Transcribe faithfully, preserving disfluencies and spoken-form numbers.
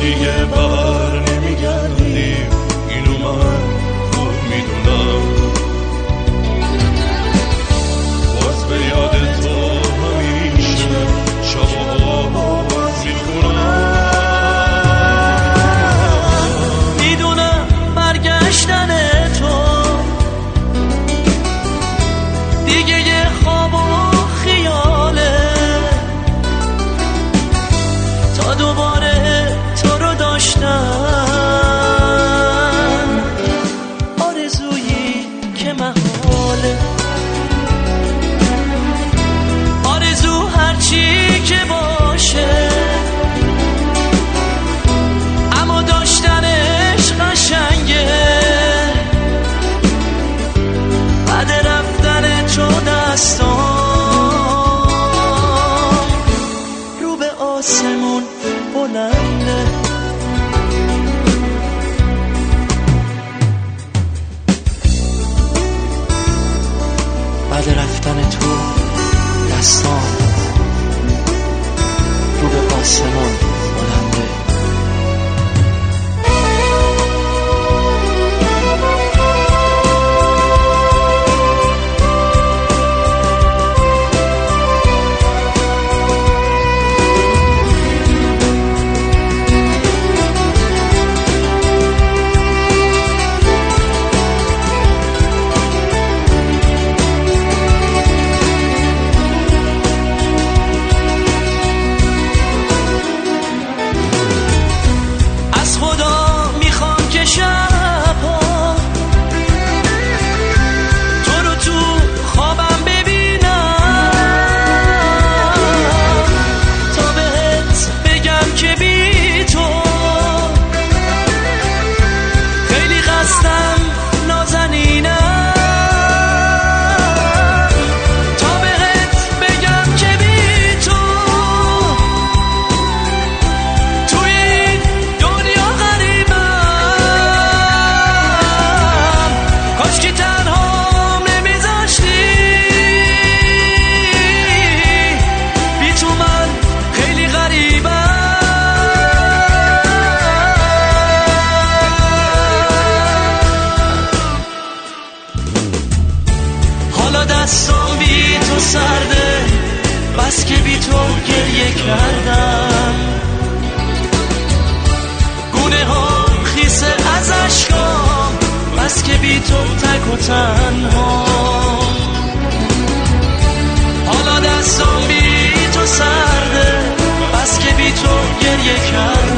دیگه بر نمیگردیم، اینو من خوب میدونم. باز به یاد تو همیشه شبا میخونم. میدونم برگشتن تو دیگه یه خواب و خیاله، تا دوباره تو رو داشتن آرزویی که محاله. آرزو هرچی که باشه، اما داشتنش قشنگه. بعد رفتن تو دستان رو به آسمون بلنده. بعد رفتن تو دستان رو به آسمون بلنده. دستم بی تو سرده، بس که بی تو گریه کردم. گونه ها خیسه از عشقام، بس که بی تو تک و تنها. حالا دستم بی تو سرده، بس که بی تو گریه کردم.